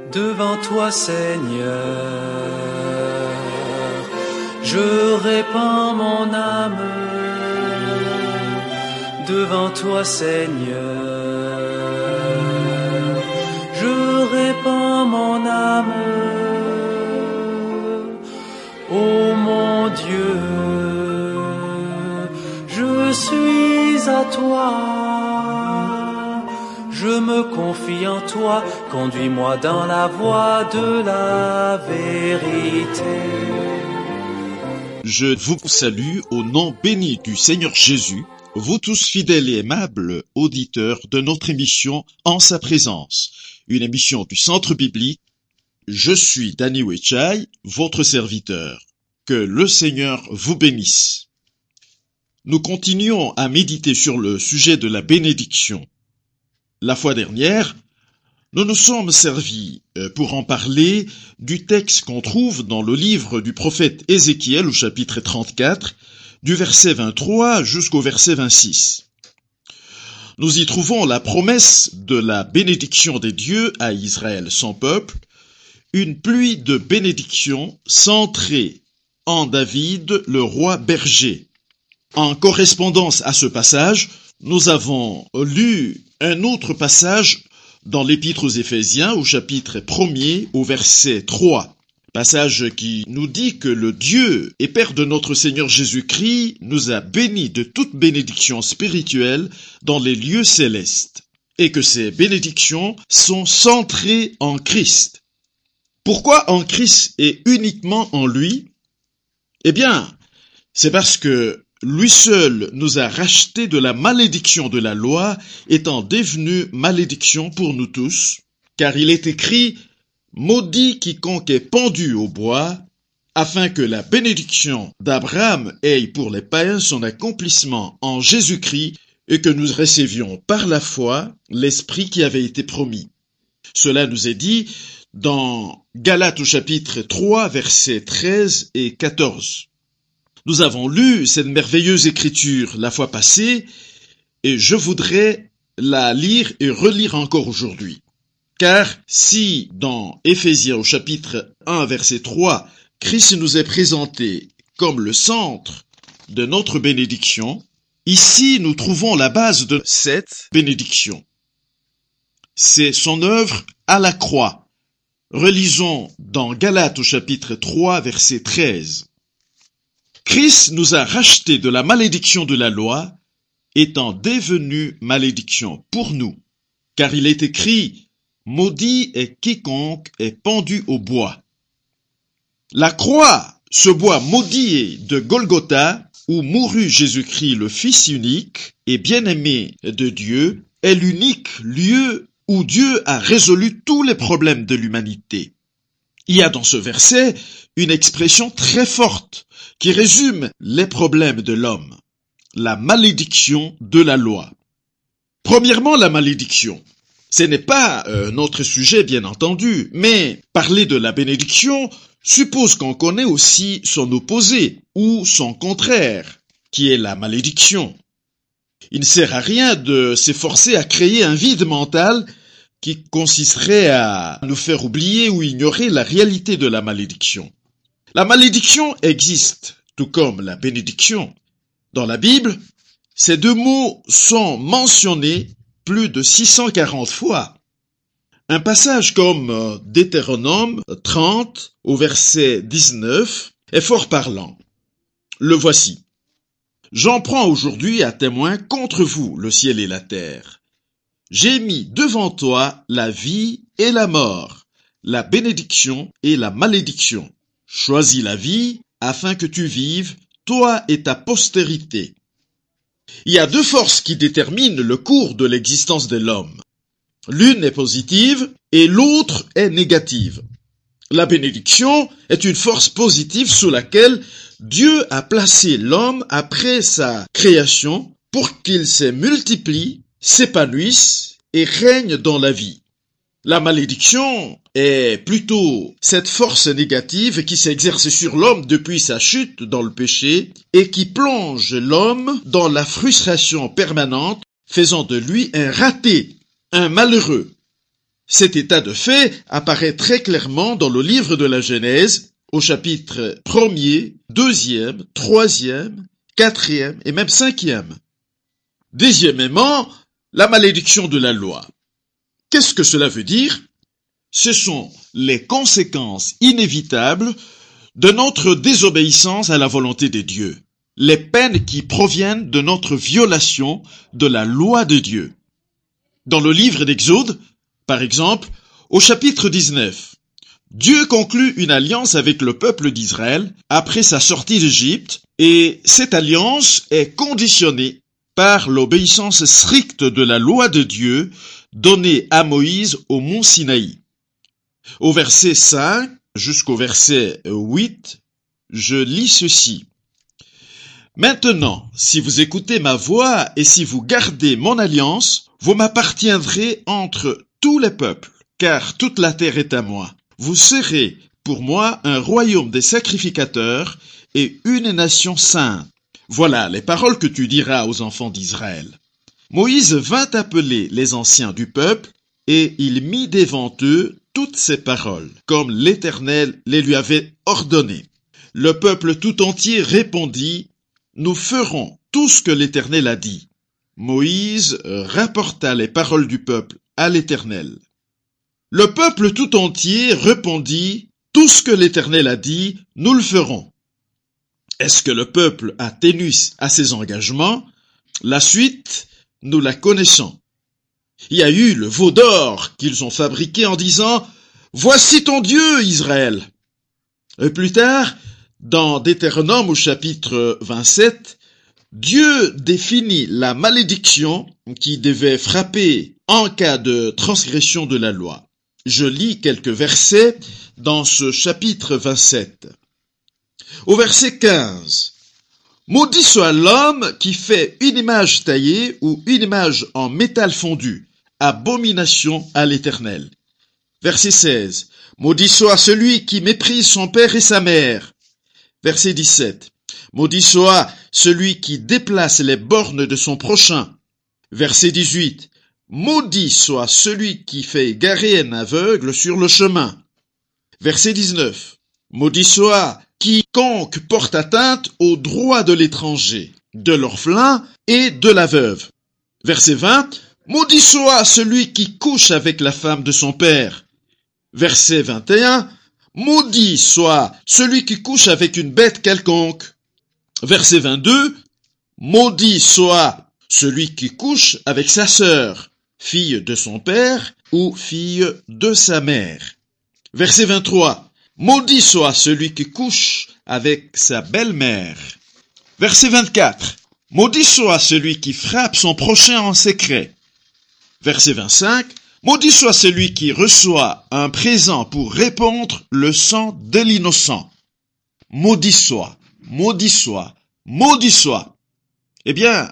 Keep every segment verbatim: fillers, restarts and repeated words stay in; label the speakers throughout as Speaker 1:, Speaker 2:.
Speaker 1: devant toi, Seigneur. Je répands mon âme devant toi, Seigneur. Je répands mon âme, ô mon Dieu. Je suis à toi, je me confie en toi, conduis-moi dans la voie de la vérité.
Speaker 2: Je vous salue au nom béni du Seigneur Jésus, vous tous fidèles et aimables auditeurs de notre émission En sa présence, une émission du Centre biblique. Je suis Danny Wechai, votre serviteur. Que le Seigneur vous bénisse. Nous continuons à méditer sur le sujet de la bénédiction. La fois dernière, nous nous sommes servis, pour en parler, du texte qu'on trouve dans le livre du prophète Ézéchiel au chapitre trente-quatre, du verset vingt-trois jusqu'au verset vingt-six. Nous y trouvons la promesse de la bénédiction des dieux à Israël, son peuple, une pluie de bénédiction centrée en David, le roi berger. En correspondance à ce passage, nous avons lu un autre passage dans l'Épître aux Éphésiens au chapitre premier au verset trois. Passage qui nous dit que le Dieu et Père de notre Seigneur Jésus-Christ nous a bénis de toute bénédiction spirituelle dans les lieux célestes et que ces bénédictions sont centrées en Christ. Pourquoi en Christ et uniquement en lui? Eh bien, c'est parce que lui seul nous a rachetés de la malédiction de la loi, étant devenu malédiction pour nous tous, car il est écrit « Maudit quiconque est pendu au bois », afin que la bénédiction d'Abraham ait pour les païens son accomplissement en Jésus-Christ et que nous recevions par la foi l'Esprit qui avait été promis. Cela nous est dit dans Galates au chapitre trois, versets treize et quatorze. Nous avons lu cette merveilleuse écriture la fois passée et je voudrais la lire et relire encore aujourd'hui. Car si dans Éphésiens au chapitre un, verset trois, Christ nous est présenté comme le centre de notre bénédiction, ici nous trouvons la base de cette bénédiction. C'est son œuvre à la croix. Relisons dans Galates au chapitre trois, verset treize. Christ nous a rachetés de la malédiction de la loi, étant devenu malédiction pour nous, car il est écrit « Maudit est quiconque est pendu au bois ». La croix, ce bois maudit de Golgotha, où mourut Jésus-Christ le Fils unique et bien-aimé de Dieu, est l'unique lieu où Dieu a résolu tous les problèmes de l'humanité. Il y a dans ce verset une expression très forte qui résume les problèmes de l'homme, la malédiction de la loi. Premièrement, la malédiction. Ce n'est pas euh, notre sujet, bien entendu, mais parler de la bénédiction suppose qu'on connaît aussi son opposé ou son contraire, qui est la malédiction. Il ne sert à rien de s'efforcer à créer un vide mental qui consisterait à nous faire oublier ou ignorer la réalité de la malédiction. La malédiction existe, tout comme la bénédiction. Dans la Bible, ces deux mots sont mentionnés plus de six cent quarante fois. Un passage comme Deutéronome trente au verset dix-neuf est fort parlant. Le voici. « J'en prends aujourd'hui à témoin contre vous le ciel et la terre. J'ai mis devant toi la vie et la mort, la bénédiction et la malédiction. Choisis la vie afin que tu vives, toi et ta postérité. » Il y a deux forces qui déterminent le cours de l'existence de l'homme. L'une est positive et l'autre est négative. La bénédiction est une force positive sous laquelle Dieu a placé l'homme après sa création pour qu'il se multiplie, s'épanouisse et règne dans la vie. La malédiction est plutôt cette force négative qui s'exerce sur l'homme depuis sa chute dans le péché et qui plonge l'homme dans la frustration permanente, faisant de lui un raté, un malheureux. Cet état de fait apparaît très clairement dans le livre de la Genèse, au chapitre premier, deuxième, troisième, quatrième et même cinquième. Deuxièmement, la malédiction de la loi. Qu'est-ce que cela veut dire? Ce sont les conséquences inévitables de notre désobéissance à la volonté de Dieu, les peines qui proviennent de notre violation de la loi de Dieu. Dans le livre d'Exode, par exemple, au chapitre dix-neuf, Dieu conclut une alliance avec le peuple d'Israël après sa sortie d'Égypte, et cette alliance est conditionnée par l'obéissance stricte de la loi de Dieu donnée à Moïse au mont Sinaï. Au verset cinq jusqu'au verset huit, je lis ceci. Maintenant, si vous écoutez ma voix et si vous gardez mon alliance, vous m'appartiendrez entre tous les peuples, car toute la terre est à moi. Vous serez pour moi un royaume des sacrificateurs et une nation sainte. Voilà les paroles que tu diras aux enfants d'Israël. Moïse vint appeler les anciens du peuple et il mit devant eux toutes ces paroles, comme l'Éternel les lui avait ordonnées. Le peuple tout entier répondit, « Nous ferons tout ce que l'Éternel a dit. » Moïse rapporta les paroles du peuple à l'Éternel. Le peuple tout entier répondit, « Tout ce que l'Éternel a dit, nous le ferons. » Est-ce que le peuple a tenu à ses engagements? La suite, nous la connaissons. Il y a eu le veau d'or qu'ils ont fabriqué en disant « Voici ton Dieu, Israël !» Et plus tard, dans Deutéronome au chapitre vingt-sept, Dieu définit la malédiction qui devait frapper en cas de transgression de la loi. Je lis quelques versets dans ce chapitre vingt-sept. Au verset quinze, « Maudit soit l'homme qui fait une image taillée ou une image en métal fondu, abomination à l'Éternel. » Verset seize, « Maudit soit celui qui méprise son père et sa mère. » Verset dix-sept, « Maudit soit celui qui déplace les bornes de son prochain. » Verset dix-huit, « Maudit soit celui qui fait égarer un aveugle sur le chemin. » Verset dix-neuf, « Maudit soit quiconque porte atteinte aux droits de l'étranger, de l'orphelin et de la veuve. » Verset vingt, « Maudit soit celui qui couche avec la femme de son père. » Verset vingt et un, « Maudit soit celui qui couche avec une bête quelconque. » Verset vingt-deux, « Maudit soit celui qui couche avec sa sœur, fille de son père ou fille de sa mère. » Verset vingt-trois, « Maudit soit celui qui couche avec sa belle-mère. » Verset vingt-quatre, « Maudit soit celui qui frappe son prochain en secret. » Verset vingt-cinq, « Maudit soit celui qui reçoit un présent pour répandre le sang de l'innocent. » Maudit soit, maudit soit, maudit soit. Eh bien,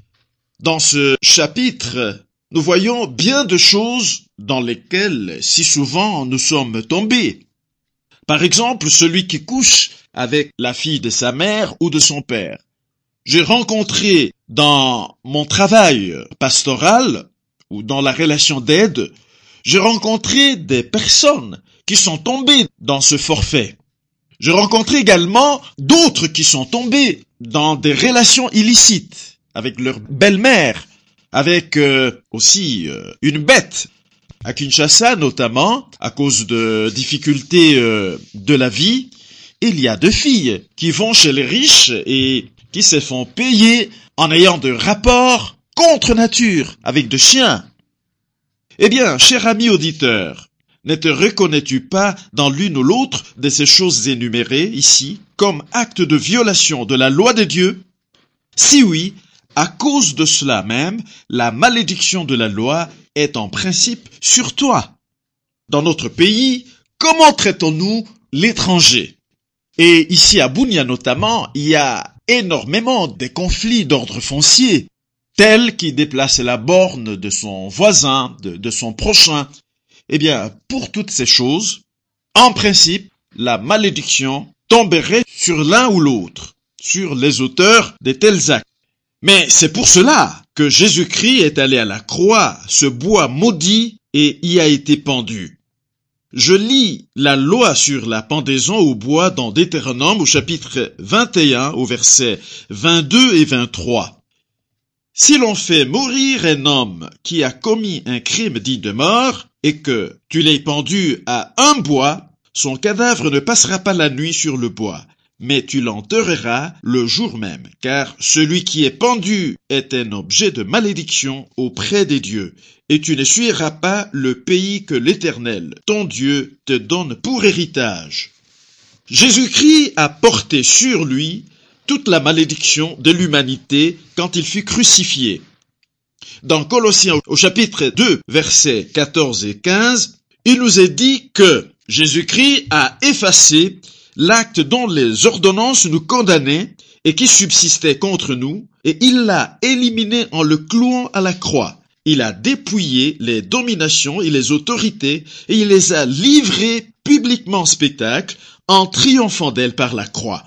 Speaker 2: dans ce chapitre, nous voyons bien de choses dans lesquelles si souvent nous sommes tombés. Par exemple, celui qui couche avec la fille de sa mère ou de son père. J'ai rencontré dans mon travail pastoral ou dans la relation d'aide, j'ai rencontré des personnes qui sont tombées dans ce forfait. J'ai rencontré également d'autres qui sont tombés dans des relations illicites avec leur belle-mère, avec euh, aussi euh, une bête. À Kinshasa notamment, à cause de difficultés euh, de la vie, il y a deux filles qui vont chez les riches et qui se font payer en ayant de rapports contre nature avec de chiens. Eh bien, cher ami auditeur, ne te reconnais-tu pas dans l'une ou l'autre de ces choses énumérées ici comme acte de violation de la loi de Dieu? Si oui, à cause de cela même, la malédiction de la loi est en principe sur toi. Dans notre pays, comment traitons-nous l'étranger? Et ici à Bunia notamment, il y a énormément de conflits d'ordre foncier, tels qui déplacent la borne de son voisin, de, de son prochain. Eh bien, pour toutes ces choses, en principe, la malédiction tomberait sur l'un ou l'autre, sur les auteurs de tels actes. Mais c'est pour cela que Jésus-Christ est allé à la croix, ce bois maudit et y a été pendu. Je lis la loi sur la pendaison au bois dans Deutéronome au chapitre vingt et un au verset vingt-deux et vingt-trois. Si l'on fait mourir un homme qui a commis un crime digne de mort et que tu l'aies pendu à un bois, son cadavre ne passera pas la nuit sur le bois, mais tu l'enterreras le jour même, car celui qui est pendu est un objet de malédiction auprès des dieux, et tu n'essuieras pas le pays que l'Éternel, ton Dieu, te donne pour héritage. Jésus-Christ a porté sur lui toute la malédiction de l'humanité quand il fut crucifié. Dans Colossiens au chapitre deux, versets quatorze et quinze, il nous est dit que Jésus-Christ a effacé l'acte dont les ordonnances nous condamnaient et qui subsistait contre nous, et il l'a éliminé en le clouant à la croix. Il a dépouillé les dominations et les autorités, et il les a livrées publiquement en spectacle, en triomphant d'elles par la croix.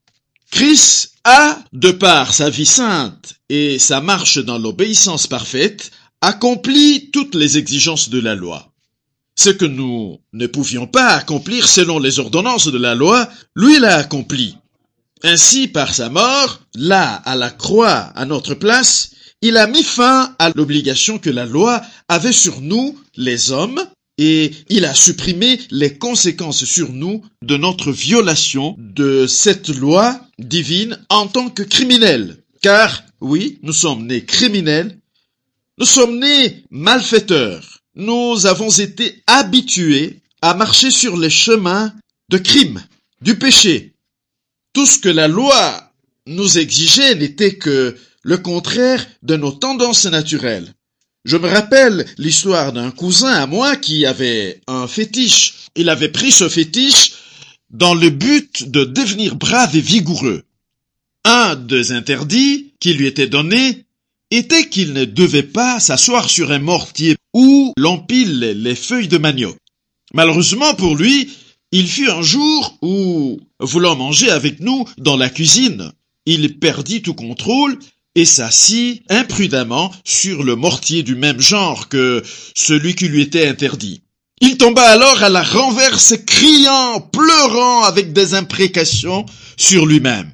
Speaker 2: Christ a, de par sa vie sainte et sa marche dans l'obéissance parfaite, accompli toutes les exigences de la loi. Ce que nous ne pouvions pas accomplir selon les ordonnances de la loi, lui l'a accompli. Ainsi, par sa mort, là, à la croix, à notre place, il a mis fin à l'obligation que la loi avait sur nous, les hommes, et il a supprimé les conséquences sur nous de notre violation de cette loi divine en tant que criminels. Car, oui, nous sommes nés criminels, nous sommes nés malfaiteurs. Nous avons été habitués à marcher sur les chemins de crime, du péché. Tout ce que la loi nous exigeait n'était que le contraire de nos tendances naturelles. Je me rappelle l'histoire d'un cousin à moi qui avait un fétiche. Il avait pris ce fétiche dans le but de devenir brave et vigoureux. Un des interdits qui lui était donné était qu'il ne devait pas s'asseoir sur un mortier où l'on pile les feuilles de manioc. Malheureusement pour lui, il fut un jour où, voulant manger avec nous dans la cuisine, il perdit tout contrôle et s'assit imprudemment sur le mortier du même genre que celui qui lui était interdit. Il tomba alors à la renverse, criant, pleurant avec des imprécations sur lui-même.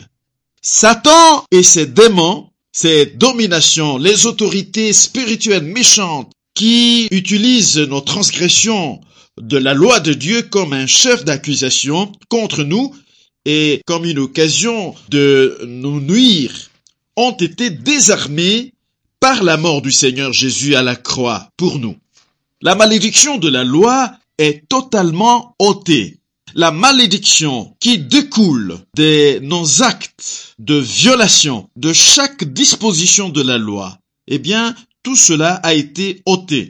Speaker 2: Satan et ses démons, ses dominations, les autorités spirituelles méchantes qui utilisent nos transgressions de la loi de Dieu comme un chef d'accusation contre nous et comme une occasion de nous nuire, ont été désarmés par la mort du Seigneur Jésus à la croix pour nous. La malédiction de la loi est totalement ôtée. La malédiction qui découle de nos actes de violation de chaque disposition de la loi, eh bien, tout cela a été ôté.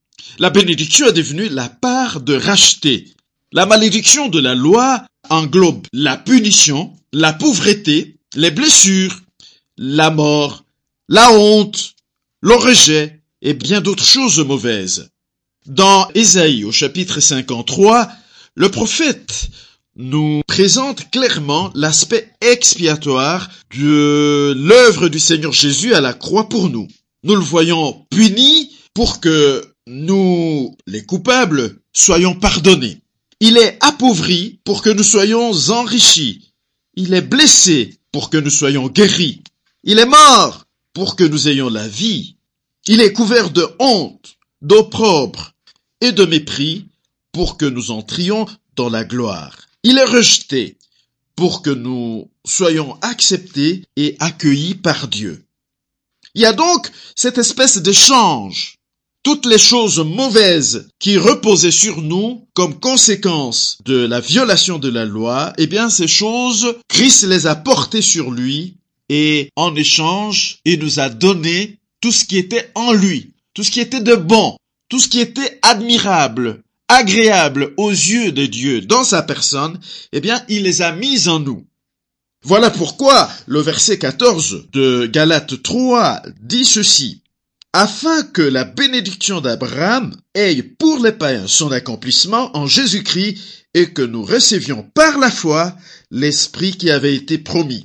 Speaker 2: La bénédiction est devenue la part de racheter. La malédiction de la loi englobe la punition, la pauvreté, les blessures, la mort, la honte, le rejet et bien d'autres choses mauvaises. Dans Ésaïe au chapitre cinquante-trois, le prophète nous présente clairement l'aspect expiatoire de l'œuvre du Seigneur Jésus à la croix pour nous. Nous le voyons puni pour que nous, les coupables, soyons pardonnés. Il est appauvri pour que nous soyons enrichis. Il est blessé pour que nous soyons guéris. Il est mort pour que nous ayons la vie. Il est couvert de honte, d'opprobre et de mépris pour que nous entrions dans la gloire. Il est rejeté pour que nous soyons acceptés et accueillis par Dieu. Il y a donc cette espèce d'échange. Toutes les choses mauvaises qui reposaient sur nous comme conséquence de la violation de la loi, eh bien ces choses, Christ les a portées sur lui et en échange, il nous a donné tout ce qui était en lui, tout ce qui était de bon, tout ce qui était admirable, agréable aux yeux de Dieu dans sa personne, eh bien il les a mis en nous. Voilà pourquoi le verset quatorze de Galates trois dit ceci. Afin que la bénédiction d'Abraham ait pour les païens son accomplissement en Jésus-Christ et que nous recevions par la foi l'Esprit qui avait été promis.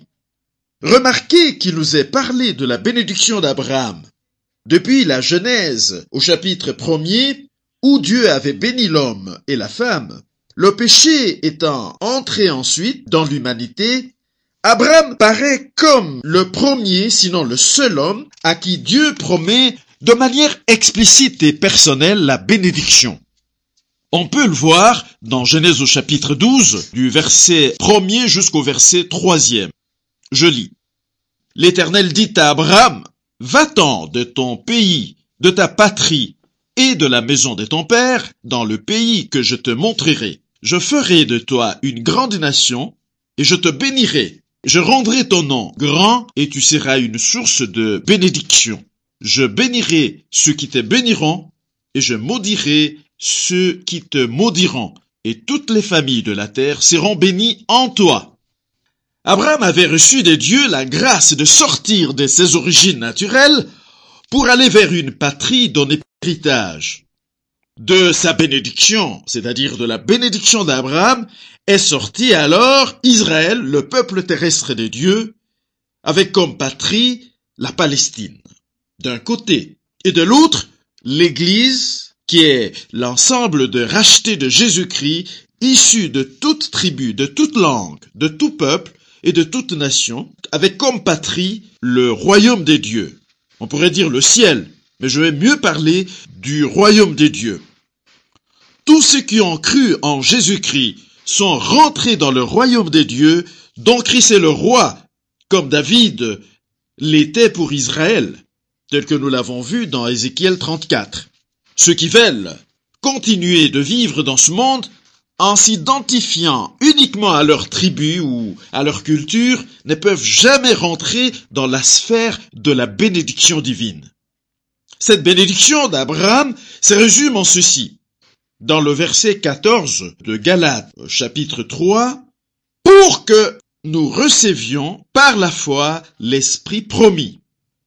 Speaker 2: Remarquez qu'il nous est parlé de la bénédiction d'Abraham depuis la Genèse au chapitre premier où Dieu avait béni l'homme et la femme, le péché étant entré ensuite dans l'humanité, Abraham paraît comme le premier, sinon le seul homme, à qui Dieu promet de manière explicite et personnelle la bénédiction. On peut le voir dans Genèse au chapitre douze, du verset premier jusqu'au verset troisième. Je lis. L'Éternel dit à Abraham, « Va-t'en de ton pays, de ta patrie et de la maison de ton père, dans le pays que je te montrerai. Je ferai de toi une grande nation, et je te bénirai. Je rendrai ton nom grand, et tu seras une source de bénédiction. Je bénirai ceux qui te béniront, et je maudirai ceux qui te maudiront, et toutes les familles de la terre seront bénies en toi. » Abraham avait reçu de Dieu la grâce de sortir de ses origines naturelles pour aller vers une patrie donnée héritage. De sa bénédiction, c'est-à-dire de la bénédiction d'Abraham, est sorti alors Israël, le peuple terrestre de Dieu, avec comme patrie la Palestine, d'un côté, et de l'autre, l'Église, qui est l'ensemble de rachetés de Jésus-Christ, issus de toute tribu, de toute langue, de tout peuple et de toute nation, avec comme patrie le royaume des dieux. On pourrait dire le ciel, mais je vais mieux parler du royaume des dieux. Tous ceux qui ont cru en Jésus-Christ sont rentrés dans le royaume des dieux, dont Christ est le roi, comme David l'était pour Israël, tel que nous l'avons vu dans Ézéchiel trente-quatre. Ceux qui veulent continuer de vivre dans ce monde en s'identifiant uniquement à leur tribu ou à leur culture ne peuvent jamais rentrer dans la sphère de la bénédiction divine. Cette bénédiction d'Abraham se résume en ceci. Dans le verset quatorze de Galates, chapitre trois, « Pour que nous recevions par la foi l'Esprit promis. »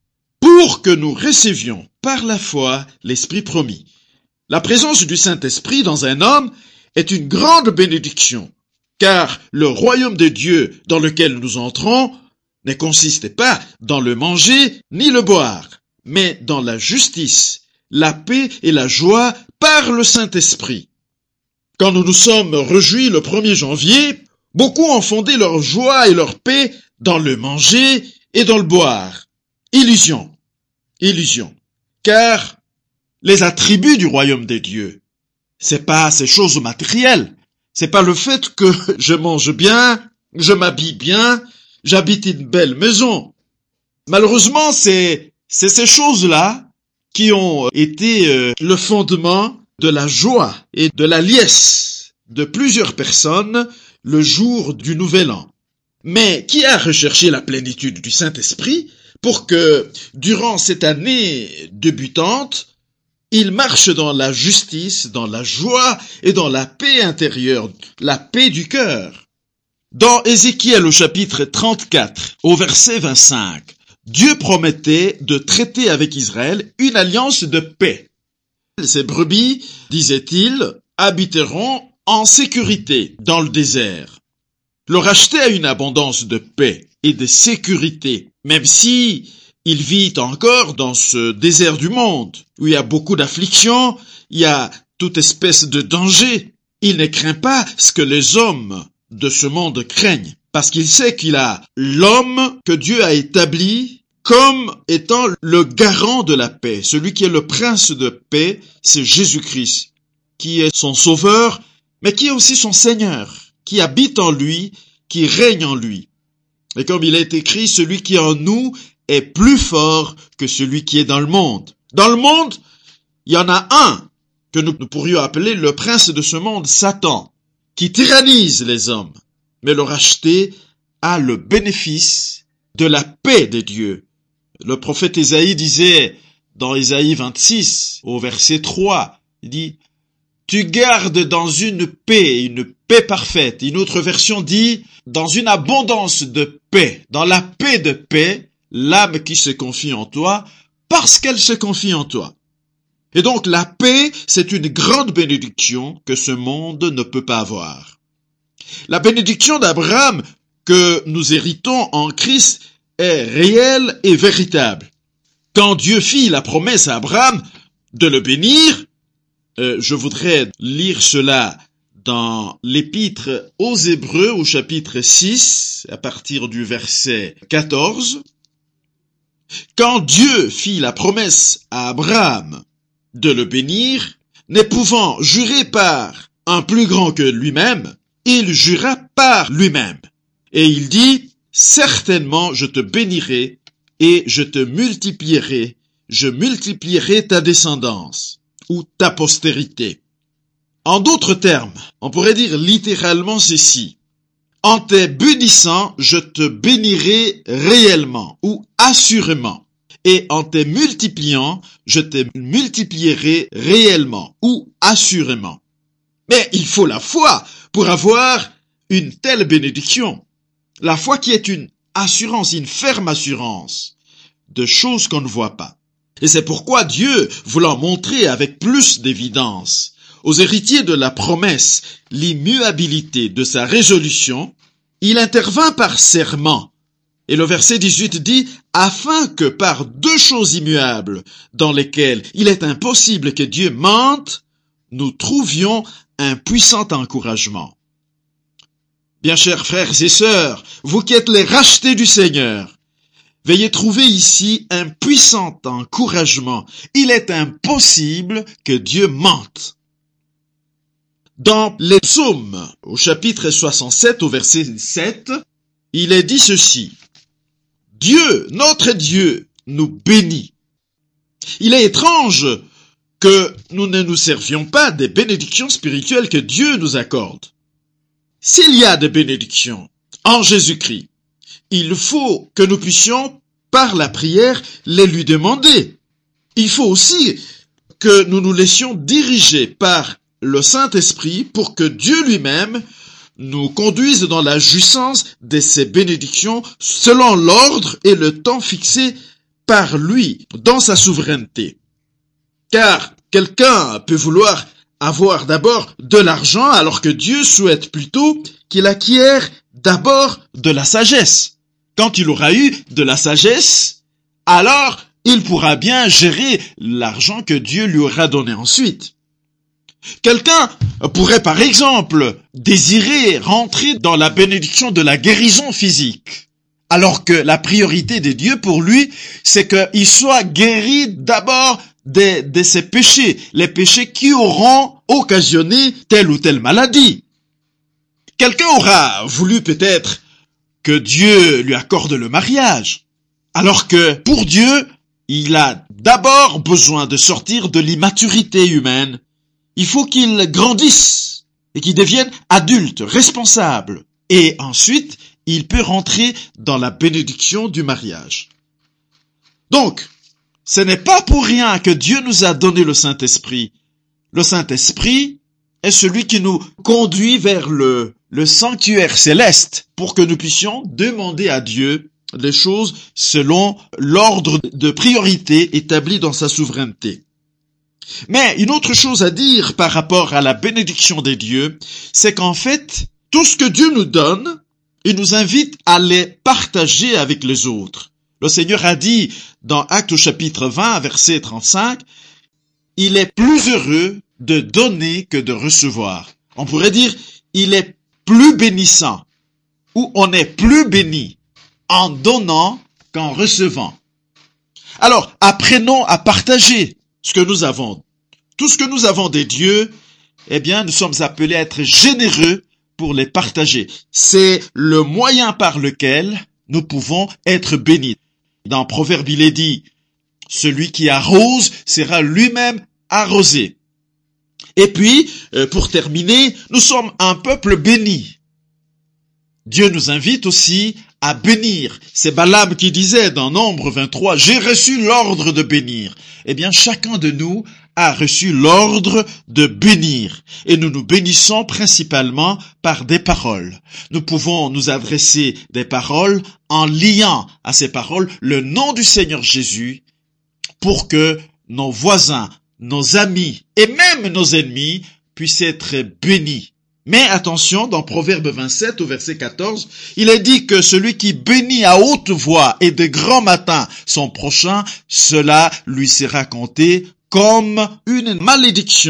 Speaker 2: Pour que nous recevions par la foi l'Esprit promis. La présence du Saint-Esprit dans un homme est une grande bénédiction, car le royaume de Dieu dans lequel nous entrons ne consiste pas dans le manger ni le boire, mais dans la justice, la paix et la joie par le Saint-Esprit. Quand nous nous sommes réjouis le premier janvier, beaucoup ont fondé leur joie et leur paix dans le manger et dans le boire. Illusion, illusion, car les attributs du royaume des dieux, c'est pas ces choses matérielles, c'est pas le fait que je mange bien, je m'habille bien, j'habite une belle maison. Malheureusement, c'est c'est ces choses-là qui ont été euh, le fondement de la joie et de la liesse de plusieurs personnes le jour du Nouvel An. Mais qui a recherché la plénitude du Saint-Esprit pour que, durant cette année débutante, il marche dans la justice, dans la joie et dans la paix intérieure, la paix du cœur. Dans Ézéchiel au chapitre trente-quatre, au verset vingt-cinq, Dieu promettait de traiter avec Israël une alliance de paix. Ces brebis, disait-il, habiteront en sécurité dans le désert. Le racheté a une abondance de paix et de sécurité, même si il vit encore dans ce désert du monde, où il y a beaucoup d'afflictions, il y a toute espèce de danger. Il ne craint pas ce que les hommes de ce monde craignent, parce qu'il sait qu'il a l'homme que Dieu a établi comme étant le garant de la paix. Celui qui est le prince de paix, c'est Jésus-Christ, qui est son sauveur, mais qui est aussi son Seigneur, qui habite en lui, qui règne en lui. Et comme il est écrit, celui qui est en nous est plus fort que celui qui est dans le monde. Dans le monde, il y en a un que nous, nous pourrions appeler le prince de ce monde, Satan, qui tyrannise les hommes. Mais le racheté a le bénéfice de la paix de Dieu. Le prophète Ésaïe disait dans Ésaïe vingt-six, au verset trois, il dit « Tu gardes dans une paix, une paix parfaite. » Une autre version dit « Dans une abondance de paix, dans la paix de paix, l'âme qui se confie en toi, parce qu'elle se confie en toi. » Et donc la paix, c'est une grande bénédiction que ce monde ne peut pas avoir. La bénédiction d'Abraham que nous héritons en Christ est réelle et véritable. Quand Dieu fit la promesse à Abraham de le bénir, Euh, je voudrais lire cela dans l'épître aux Hébreux au chapitre six, à partir du verset quatorze. Quand Dieu fit la promesse à Abraham de le bénir, ne pouvant jurer par un plus grand que lui-même, il jura par lui-même. Et il dit, certainement je te bénirai et je te multiplierai, je multiplierai ta descendance ou ta postérité. En d'autres termes, on pourrait dire littéralement ceci. En te bénissant, je te bénirai réellement ou assurément. Et en te multipliant, je te multiplierai réellement ou assurément. Mais il faut la foi pour avoir une telle bénédiction. La foi qui est une assurance, une ferme assurance de choses qu'on ne voit pas. Et c'est pourquoi Dieu, voulant montrer avec plus d'évidence aux héritiers de la promesse l'immuabilité de sa résolution, il intervint par serment. Et le verset dix-huit dit, afin que par deux choses immuables, dans lesquelles il est impossible que Dieu mente, nous trouvions un puissant encouragement. Bien chers frères et sœurs, vous qui êtes les rachetés du Seigneur, veuillez trouver ici un puissant encouragement. Il est impossible que Dieu mente. Dans les psaumes, au chapitre soixante-sept, au verset sept, il est dit ceci. Dieu, notre Dieu, nous bénit. Il est étrange que nous ne nous servions pas des bénédictions spirituelles que Dieu nous accorde. S'il y a des bénédictions en Jésus-Christ, il faut que nous puissions, par la prière, les lui demander. Il faut aussi que nous nous laissions diriger par le Saint-Esprit pour que Dieu lui-même nous conduise dans la jouissance de ses bénédictions selon l'ordre et le temps fixé par lui dans sa souveraineté. Car quelqu'un peut vouloir avoir d'abord de l'argent alors que Dieu souhaite plutôt qu'il acquiert d'abord de la sagesse. Quand il aura eu de la sagesse, alors il pourra bien gérer l'argent que Dieu lui aura donné ensuite. Quelqu'un pourrait par exemple désirer rentrer dans la bénédiction de la guérison physique, alors que la priorité de Dieu pour lui, c'est qu'il soit guéri d'abord de, de ses péchés, les péchés qui auront occasionné telle ou telle maladie. Quelqu'un aura voulu peut-être que Dieu lui accorde le mariage, alors que pour Dieu, il a d'abord besoin de sortir de l'immaturité humaine. Il faut qu'il grandisse et qu'il devienne adulte, responsable. Et ensuite, il peut rentrer dans la bénédiction du mariage. Donc, ce n'est pas pour rien que Dieu nous a donné le Saint-Esprit. Le Saint-Esprit est celui qui nous conduit vers le, le sanctuaire céleste pour que nous puissions demander à Dieu des choses selon l'ordre de priorité établi dans sa souveraineté. Mais une autre chose à dire par rapport à la bénédiction des dieux, c'est qu'en fait, tout ce que Dieu nous donne, il nous invite à les partager avec les autres. Le Seigneur a dit dans Actes au chapitre vingt, verset trente-cinq, « Il est plus heureux de donner que de recevoir. » On pourrait dire, il est plus bénissant, ou on est plus béni en donnant qu'en recevant. Alors, apprenons à partager ce que nous avons. Tout ce que nous avons des dieux, eh bien, nous sommes appelés à être généreux pour les partager. C'est le moyen par lequel nous pouvons être bénis. Dans Proverbe, il est dit, celui qui arrose sera lui-même arrosé. Et puis, pour terminer, nous sommes un peuple béni. Dieu nous invite aussi à bénir. C'est Balaam qui disait dans Nombre vingt-trois, « J'ai reçu l'ordre de bénir. » Eh bien, chacun de nous a reçu l'ordre de bénir. Et nous nous bénissons principalement par des paroles. Nous pouvons nous adresser des paroles en liant à ces paroles le nom du Seigneur Jésus pour que nos voisins, nos amis et même nos ennemis puissent être bénis. Mais attention, dans Proverbe vingt-sept au verset quatorze, il est dit que celui qui bénit à haute voix et de grand matin son prochain, cela lui sera compté comme une malédiction.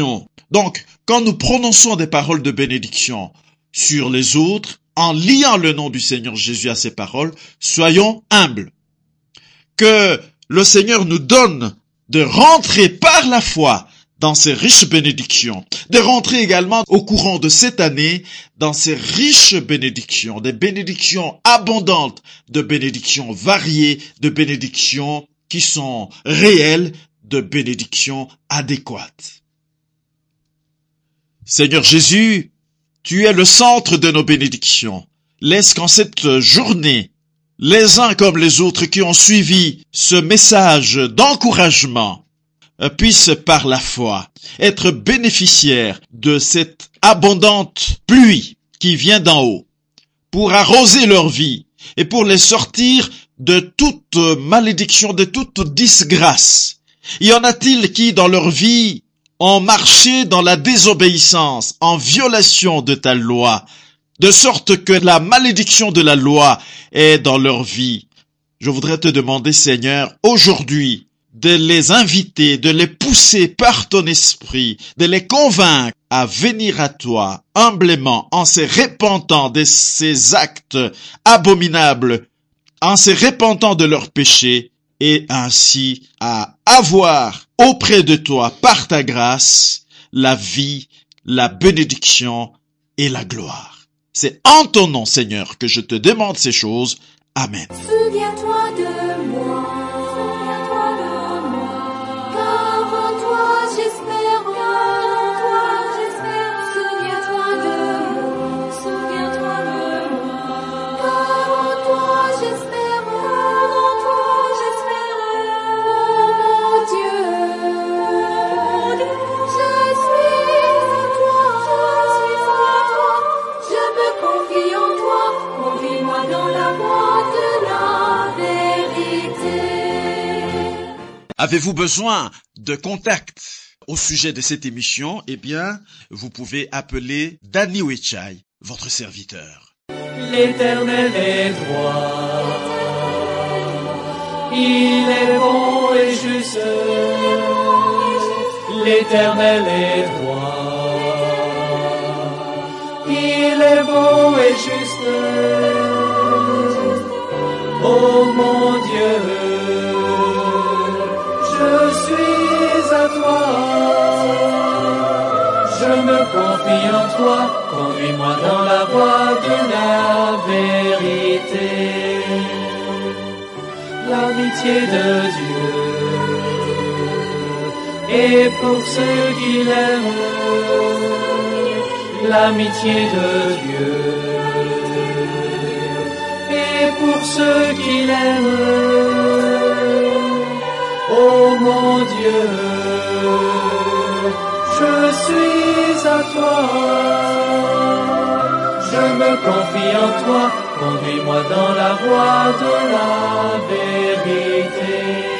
Speaker 2: Donc, quand nous prononçons des paroles de bénédiction sur les autres, en liant le nom du Seigneur Jésus à ces paroles, soyons humbles. Que le Seigneur nous donne de rentrer par la foi dans ces riches bénédictions, de rentrer également au courant de cette année dans ces riches bénédictions, des bénédictions abondantes, de bénédictions variées, de bénédictions qui sont réelles, de bénédictions adéquates. Seigneur Jésus, tu es le centre de nos bénédictions. Laisse qu'en cette journée, les uns comme les autres qui ont suivi ce message d'encouragement puissent par la foi être bénéficiaires de cette abondante pluie qui vient d'en haut pour arroser leur vie et pour les sortir de toute malédiction, de toute disgrâce. Y en a-t-il qui dans leur vie ont marché dans la désobéissance, en violation de ta loi, de sorte que la malédiction de la loi est dans leur vie? Je voudrais te demander, Seigneur, aujourd'hui, de les inviter, de les pousser par ton esprit, de les convaincre à venir à toi humblement en se repentant de ces actes abominables, en se repentant de leurs péchés et ainsi à avoir auprès de toi, par ta grâce, la vie, la bénédiction et la gloire. C'est en ton nom, Seigneur, que je te demande ces choses. Amen.
Speaker 3: Souviens-toi de moi.
Speaker 2: Avez-vous besoin de contact au sujet de cette émission? Eh bien, vous pouvez appeler Danny Wechai, votre serviteur.
Speaker 1: L'Éternel est droit, il est bon et juste. L'Éternel est droit, il est bon et juste. Oh mon Dieu, je suis à toi, je me confie en toi, conduis-moi dans la voie de la vérité. L'amitié de Dieu est pour ceux qui l'aiment, l'amitié de Dieu est pour ceux qui l'aiment. Oh mon Dieu, je suis à toi, je me confie en toi, conduis-moi dans la voie de la vérité.